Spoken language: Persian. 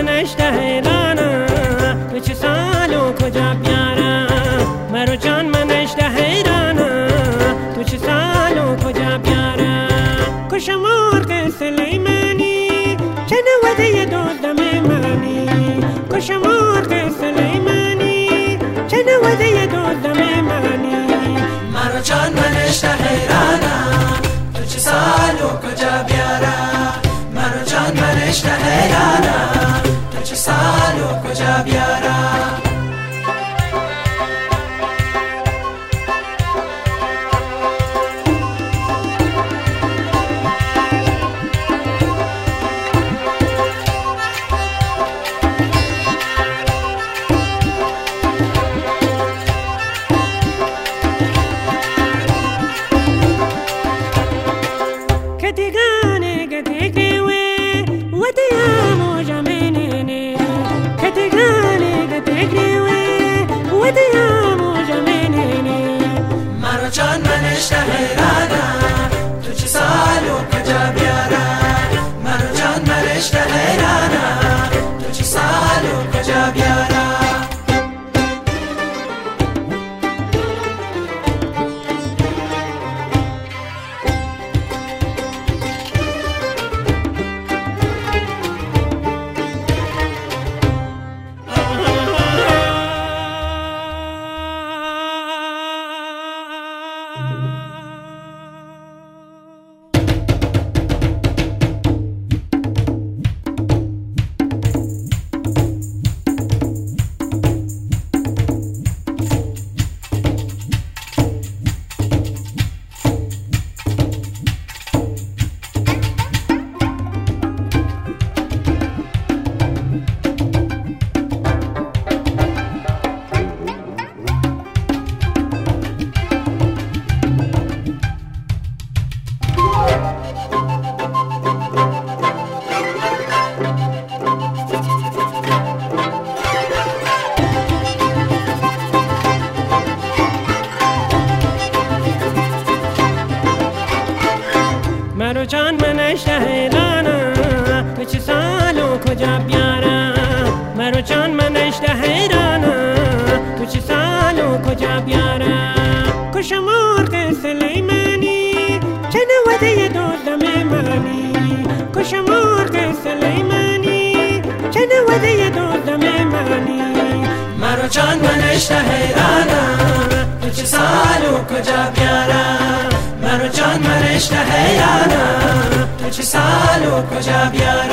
منش حیرانم تو چه سال و کجا بیارم مرا جان منش حیرانم تو چه سال و کجا بیارم کش مرغ سلیمانی چنوده دزدم منی کش مرغ سلیمانی چنوده دزدم منی مرا جان منش حیرانم تو چه سال و کجا بیارم مرا جان منش حیرانم تو چه سال و کجا بیارم مرا جان منش حیرانم تو چه سال و کجا بیارم مرا جان منش حیرانم تو چه سال و کجا بیارم مرا جان منش حیرانم تو چه سال و کجا بیارم مرا جان منش حیرانم تو چه سال و کجا بیارم کش مرغ سلیمانی چنوده دزدم منی کش مرغ سلیمانی چنوده دزدم منی مرا جان منش حیرانم تو چه سال و کجا بیارم مرا جان منش حیرانم تو چه سال و کجا بیارم